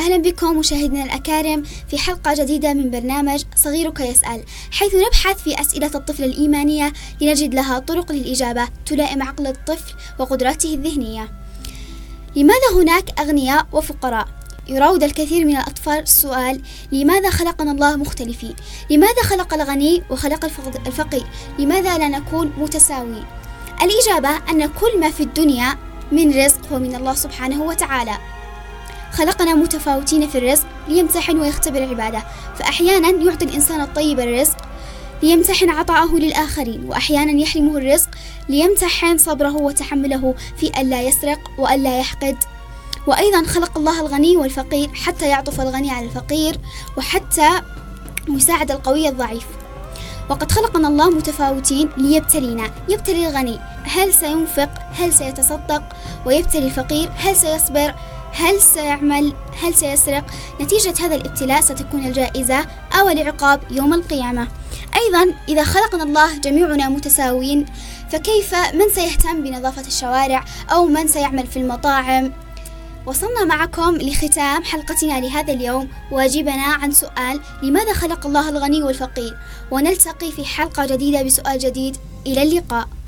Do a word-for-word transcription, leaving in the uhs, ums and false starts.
أهلا بكم مشاهدينا الأكارم في حلقة جديدة من برنامج صغيرك يسأل، حيث نبحث في أسئلة الطفل الإيمانية لنجد لها طرق للإجابة تلائم عقل الطفل وقدراته الذهنية. لماذا هناك أغنياء وفقراء؟ يراود الكثير من الأطفال السؤال: لماذا خلقنا الله مختلفين؟ لماذا خلق الغني وخلق الفقير؟ لماذا لا نكون متساويين؟ الإجابة أن كل ما في الدنيا من رزق هو من الله سبحانه وتعالى. خلقنا متفاوتين في الرزق ليمتحن ويختبر عباده، فأحيانا يعطي الإنسان الطيب الرزق ليمتحن عطاءه للآخرين، وأحيانا يحرمه الرزق ليمتحن صبره وتحمله في ألا يسرق وألا يحقد. وأيضا خلق الله الغني والفقير حتى يعطف الغني على الفقير، وحتى يساعد القوي الضعيف. وقد خلقنا الله متفاوتين ليبتلينا، يبتلي الغني هل سينفق، هل سيتصدق، ويبتلي الفقير هل سيصبر، هل سيعمل، هل سيسرق. نتيجة هذا الابتلاء ستكون الجائزة أو العقاب يوم القيامة. أيضا إذا خلقنا الله جميعنا متساويين، فكيف من سيهتم بنظافة الشوارع أو من سيعمل في المطاعم؟ وصلنا معكم لختام حلقتنا لهذا اليوم، واجبنا عن سؤال: لماذا خلق الله الغني والفقير؟ ونلتقي في حلقة جديدة بسؤال جديد. إلى اللقاء.